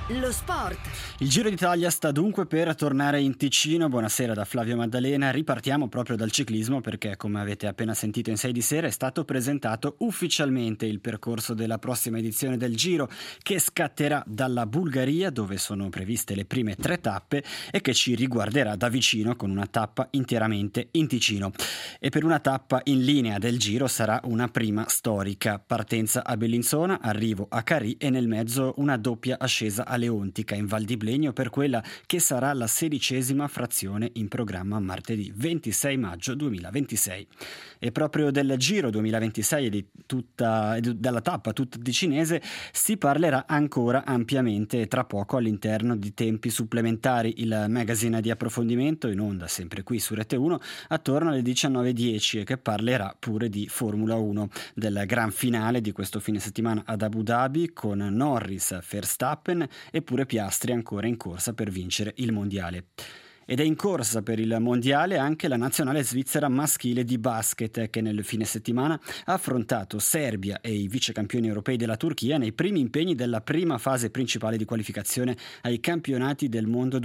Lo sport. Il Giro d'Italia sta dunque per tornare in Ticino. Buonasera da Flavio Maddalena. Ripartiamo proprio dal ciclismo perché, come avete appena sentito in 6 di sera, è stato presentato ufficialmente il percorso della prossima edizione del Giro, che scatterà dalla Bulgaria, dove sono previste le prime 3 tappe, e che ci riguarderà da vicino con una tappa interamente in Ticino. E per una tappa in linea del Giro sarà una prima storica: partenza a Bellinzona, arrivo a Carì e nel mezzo una doppia ascesa a Leontica in Val di Blegno per quella che sarà la 16ª frazione in programma martedì 26 maggio 2026. E proprio del Giro 2026 e della tappa tutta ticinese si parlerà ancora ampiamente tra poco all'interno di Tempi Supplementari, il magazine di approfondimento in onda sempre qui su Rete 1 attorno alle 19:10, e che parlerà pure di Formula 1, del gran finale di questo fine settimana ad Abu Dhabi con Norris, Verstappen e pure Piastri ancora in corsa per vincere il mondiale. Ed è in corsa per il mondiale anche la nazionale svizzera maschile di basket, che nel fine settimana ha affrontato Serbia e i vice campioni europei della Turchia nei primi impegni della prima fase principale di qualificazione ai campionati del mondo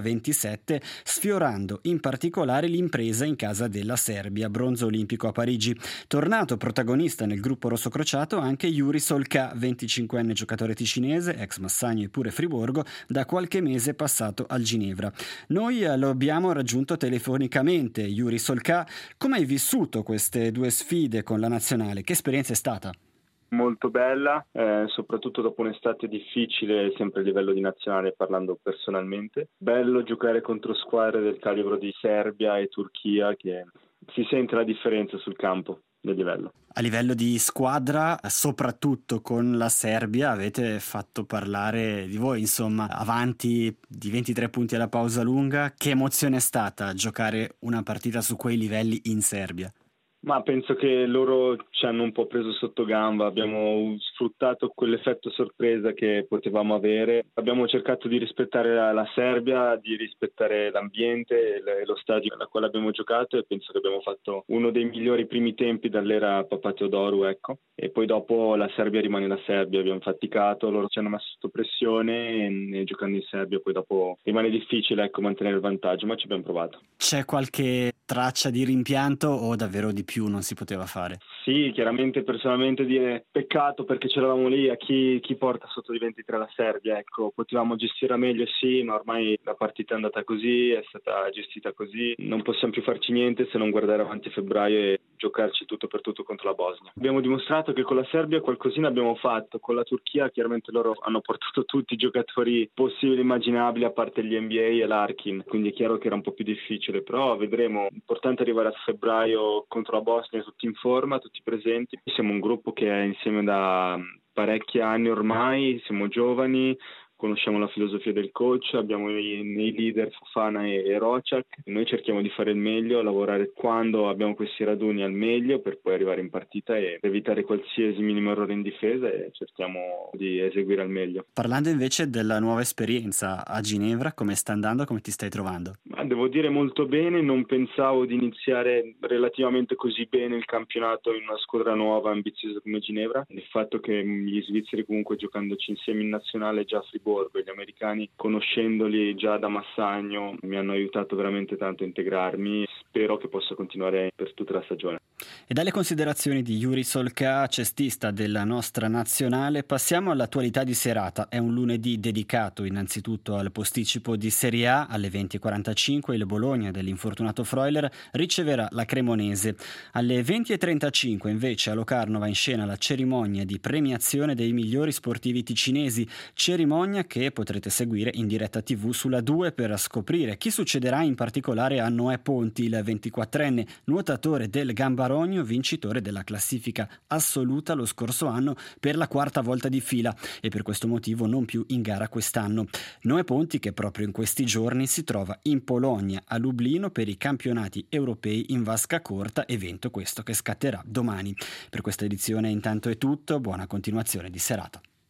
2027, sfiorando in particolare l'impresa in casa della Serbia, bronzo olimpico a Parigi. Tornato protagonista nel gruppo rossocrociato anche Juri Solca, 25enne giocatore ticinese, ex Massagno e pure Friburgo, da qualche mese passato al Ginevra. Noi lo abbiamo raggiunto telefonicamente. Juri Solca, come hai vissuto queste 2 sfide con la nazionale? Che esperienza è stata? Molto bella, soprattutto dopo un'estate difficile, sempre a livello di nazionale, parlando personalmente. Bello giocare contro squadre del calibro di Serbia e Turchia, che si sente la differenza sul campo del livello. A livello di squadra, soprattutto con la Serbia, avete fatto parlare di voi, insomma, avanti di 23 punti alla pausa lunga. Che emozione è stata giocare una partita su quei livelli in Serbia? Ma penso che loro ci hanno un po' preso sotto gamba, abbiamo sfruttato quell'effetto sorpresa che potevamo avere, abbiamo cercato di rispettare la Serbia, di rispettare l'ambiente e lo stadio alla quale abbiamo giocato, e penso che abbiamo fatto uno dei migliori primi tempi dall'era Papateodoru, ecco. E poi dopo la Serbia rimane la Serbia, abbiamo faticato, loro ci hanno messo sotto pressione e giocando in Serbia poi dopo rimane difficile, ecco, mantenere il vantaggio, ma ci abbiamo provato. C'è qualche traccia di rimpianto o davvero di più non si poteva fare? Sì, chiaramente personalmente dire peccato perché c'eravamo lì, a chi porta sotto di 23 la Serbia, ecco, potevamo gestirla meglio, sì, ma ormai la partita è andata così, è stata gestita così, non possiamo più farci niente se non guardare avanti a febbraio e giocarci tutto per tutto contro la Bosnia. Abbiamo dimostrato che con la Serbia qualcosina abbiamo fatto, con la Turchia chiaramente loro hanno portato tutti i giocatori possibili e immaginabili a parte gli NBA e l'Arkin, quindi è chiaro che era un po' più difficile, però vedremo, importante arrivare a febbraio contro la Bosnia tutti in forma, tutti presenti. Siamo un gruppo che è insieme da parecchi anni ormai, siamo giovani, conosciamo la filosofia del coach, abbiamo nei leader Fofana e Rocak. Noi cerchiamo di fare il meglio, lavorare quando abbiamo questi raduni al meglio per poi arrivare in partita e evitare qualsiasi minimo errore in difesa, e cerchiamo di eseguire al meglio. Parlando invece della nuova esperienza a Ginevra, come sta andando, come ti stai trovando? Ma devo dire molto bene, non pensavo di iniziare relativamente così bene il campionato in una squadra nuova, ambiziosa come Ginevra. Il fatto che gli svizzeri comunque giocandoci insieme in nazionale già a Friburgo, e gli americani conoscendoli già da Massagno, mi hanno aiutato veramente tanto a integrarmi. Spero che possa continuare per tutta la stagione. E dalle considerazioni di Juri Solca, cestista della nostra nazionale, passiamo all'attualità di serata. È un lunedì dedicato innanzitutto al posticipo di Serie A. Alle 20:45 il Bologna dell'infortunato Freuler riceverà la Cremonese. Alle 20:35 invece a Locarno va in scena la cerimonia di premiazione dei migliori sportivi ticinesi, cerimonia che potrete seguire in diretta TV sulla 2 per scoprire chi succederà in particolare a Noè Ponti, il 24enne nuotatore del Gambarogno, vincitore della classifica assoluta lo scorso anno per la 4ª volta di fila, e per questo motivo non più in gara quest'anno. Noè Ponti che proprio in questi giorni si trova in Polonia, a Lublino, per i campionati europei in vasca corta, evento questo che scatterà domani. Per questa edizione intanto è tutto, buona continuazione di serata.